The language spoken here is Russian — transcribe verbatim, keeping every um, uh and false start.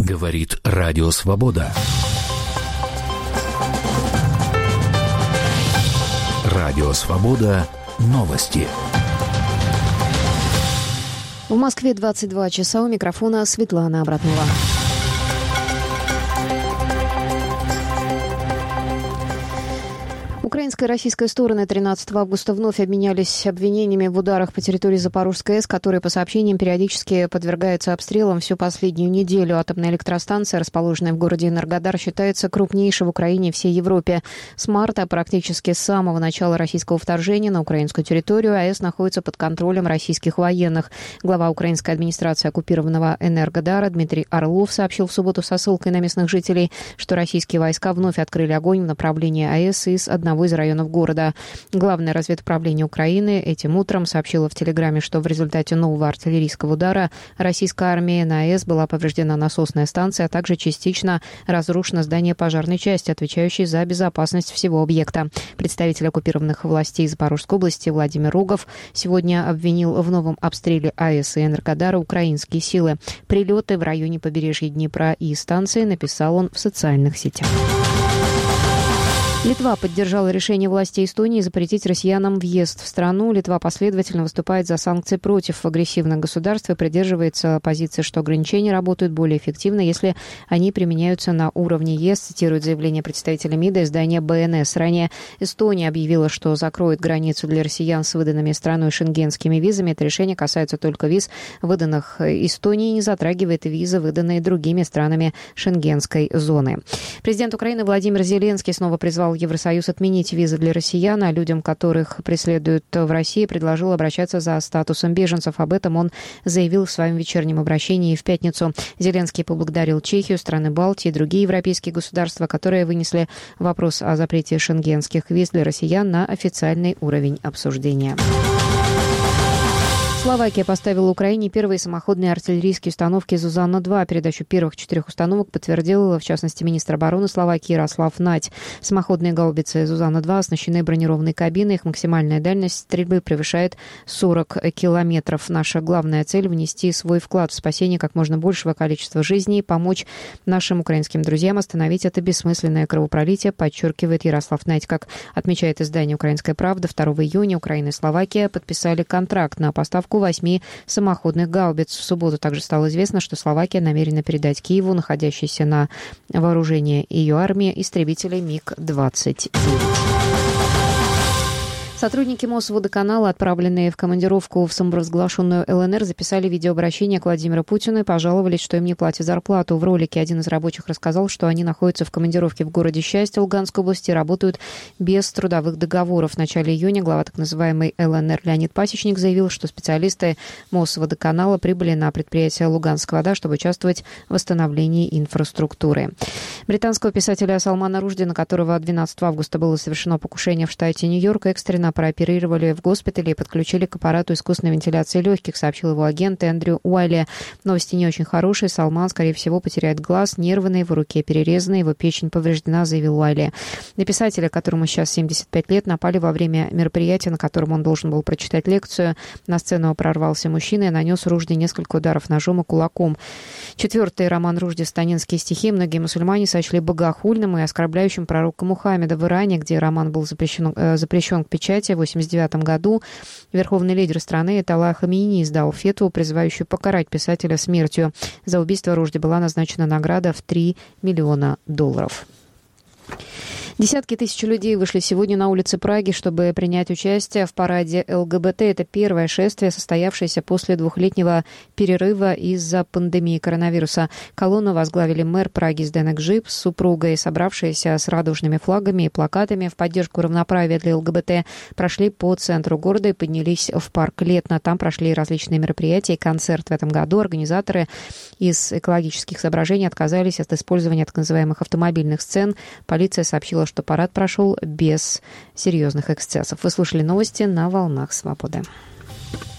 Говорит Радио Свобода. Радио Свобода. Новости. В Москве двадцать два часа. У микрофона Светлана Абратнова. Украинская и российская стороны тринадцатого августа вновь обменялись обвинениями в ударах по территории Запорожской АЭС, которая, по сообщениям, периодически подвергается обстрелам всю последнюю неделю. Атомная электростанция, расположенная в городе Энергодар, считается крупнейшей в Украине и всей Европе. С марта, практически с самого начала российского вторжения на украинскую территорию, АЭС находится под контролем российских военных. Глава украинской администрации оккупированного Энергодара Дмитрий Орлов сообщил в субботу со ссылкой на местных жителей, что российские войска вновь открыли огонь в направлении АЭС из одного из районов города. Главное разведуправление Украины этим утром сообщило в Телеграме, что в результате нового артиллерийского удара российской армии на АЭС была повреждена насосная станция, а также частично разрушено здание пожарной части, отвечающей за безопасность всего объекта. Представитель оккупированных властей Запорожской области Владимир Рогов сегодня обвинил в новом обстреле АЭС и Энергодара украинские силы. Прилеты в районе побережья Днепра и станции, написал он в социальных сетях. Литва поддержала решение властей Эстонии запретить россиянам въезд в страну. Литва последовательно выступает за санкции против агрессивных государств и придерживается позиции, что ограничения работают более эффективно, если они применяются на уровне ЕС, цитирует заявление представителя МИДа издания БНС. Ранее Эстония объявила, что закроет границу для россиян с выданными страной шенгенскими визами. Это решение касается только виз, выданных Эстонией, и не затрагивает визы, выданные другими странами шенгенской зоны. Президент Украины Владимир Зеленский снова призвал Евросоюз отменить визы для россиян, а людям, которых преследуют в России, предложил обращаться за статусом беженцев. Об этом он заявил в своем вечернем обращении в пятницу. Зеленский поблагодарил Чехию, страны Балтии и другие европейские государства, которые вынесли вопрос о запрете шенгенских виз для россиян на официальный уровень обсуждения. Словакия поставила Украине первые самоходные артиллерийские установки «Зузанна-два». Передачу первых четырех установок подтвердил, в частности, министр обороны Словакии Ярослав Нать. Самоходные гаубицы «Зузанна-два» оснащены бронированной кабиной. Их максимальная дальность стрельбы превышает сорок километров. Наша главная цель – внести свой вклад в спасение как можно большего количества жизней и помочь нашим украинским друзьям остановить это бессмысленное кровопролитие, подчеркивает Ярослав Нать. Как отмечает издание «Украинская правда», второго июня Украина и Словакия подписали контракт на поставку восьми самоходных гаубиц. В субботу также стало известно, что Словакия намерена передать Киеву, находящейся на вооружении ее армии, истребители миг двадцать девять. Сотрудники Мосводоканала, отправленные в командировку в самопровозглашенную ЛНР, записали видеообращение к Владимиру Путину и пожаловались, что им не платят зарплату. В ролике один из рабочих рассказал, что они находятся в командировке в городе Счастье Луганской области и работают без трудовых договоров. В начале июня глава так называемой ЛНР Леонид Пасечник заявил, что специалисты Мосводоканала прибыли на предприятие «Луганская вода», чтобы участвовать в восстановлении инфраструктуры. Британского писателя Салмана Ружди, на которого двенадцатого августа было совершено покушение в штате Нью-Йорк, экстренно прооперировали в госпитале и подключили к аппарату искусственной вентиляции легких, сообщил его агент Эндрю Уайли. Новости не очень хорошие. Салман, скорее всего, потеряет глаз, нервы на его руке перерезаны, его печень повреждена, заявил Уайли. На писателя, которому сейчас семьдесят пять лет, напали во время мероприятия, на котором он должен был прочитать лекцию. На сцену прорвался мужчина и нанес Ружди несколько ударов ножом и кулаком. Четвертый роман Ружди «Станинские стихи» многие мусульмане сочли богохульным и оскорбляющим пророка Мухаммеда. В Иране, где роман был запрещен, э, запрещен к печати, в восемьдесят девятом году верховный лидер страны Аятолла Хаминеи издал фетву, призывающую покарать писателя смертью. За убийство Ружди была назначена награда в три миллиона долларов. Десятки тысяч людей вышли сегодня на улицы Праги, чтобы принять участие в параде ЛГБТ. Это первое шествие, состоявшееся после двухлетнего перерыва из-за пандемии коронавируса. Колонну возглавили мэр Праги Зденек Жип с супругой, собравшиеся с радужными флагами и плакатами в поддержку равноправия для ЛГБТ, прошли по центру города и поднялись в парк Летно. Там прошли различные мероприятия и концерт. В этом году организаторы из экологических соображений отказались от использования так называемых автомобильных сцен. Полиция сообщила, что парад прошел без серьезных эксцессов. Вы слушали новости на «Волнах Свободы».